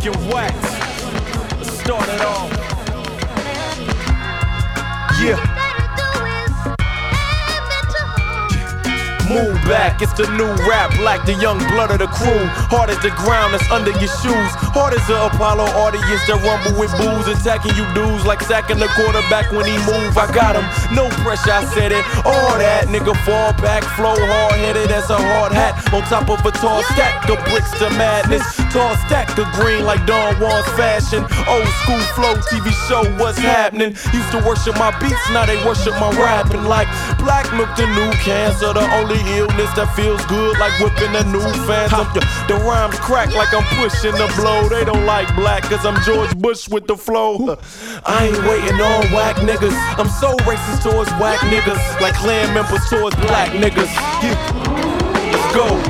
Generation Wax. Let's start it off. Yeah. Move back, it's the new rap, like the young blood of the crew. Hard as the ground that's under your shoes. Hard as the Apollo audience that rumble with booze. Attacking you dudes like sacking the quarterback when he move. I got him, no pressure, I said it. All that, nigga fall back, flow hard-headed as a hard hat. On top of a tall stack of bricks to madness. Tall stack of green like Don Juan's fashion. Old school flow, TV show, what's happening? Used to worship my beats, now they worship my rapping. Like black milk, the new cancer, the only illness that feels good like whipping a new phantom. The rhymes crack like I'm pushing the blow. They don't like black cause I'm George Bush with the flow. I ain't waiting on whack niggas. I'm so racist towards whack niggas, like clan members towards black niggas. Yeah. Let's go.